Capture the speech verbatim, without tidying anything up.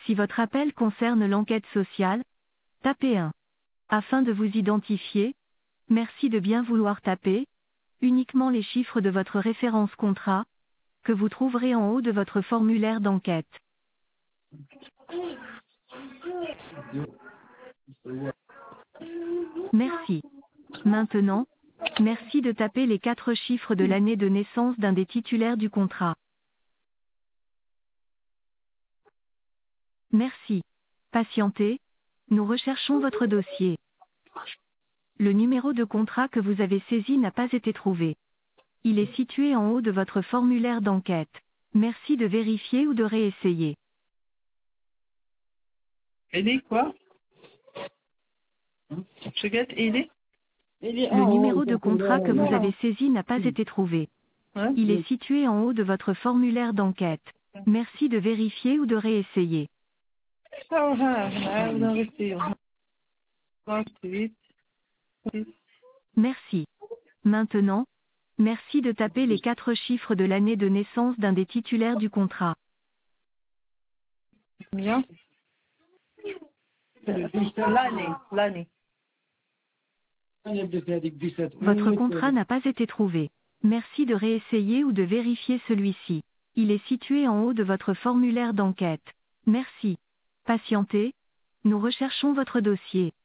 Si votre appel concerne l'enquête sociale, tapez un. Afin de vous identifier, merci de bien vouloir taper uniquement les chiffres de votre référence contrat, que vous trouverez en haut de votre formulaire d'enquête. Merci. Maintenant, merci de taper les quatre chiffres de l'année de naissance d'un des titulaires du contrat. Merci. Patientez, nous recherchons votre dossier. Le numéro de contrat que vous avez saisi n'a pas été trouvé. Il est situé en haut de votre formulaire d'enquête. Merci de vérifier ou de réessayer. Aider quoi? Je guette aider? Le numéro de contrat que vous avez saisi n'a pas été trouvé. Ouais. Il est situé en haut de votre formulaire d'enquête. Merci de vérifier ou de réessayer. Ah, ah, ah, vous en restez. vingt-huit. Merci. Maintenant, merci de taper les quatre chiffres de l'année de naissance d'un des titulaires du contrat. Combien? L'année, l'année. Votre contrat n'a pas été trouvé. Merci de réessayer ou de vérifier celui-ci. Il est situé en haut de votre formulaire d'enquête. Merci. Patientez. Nous recherchons votre dossier.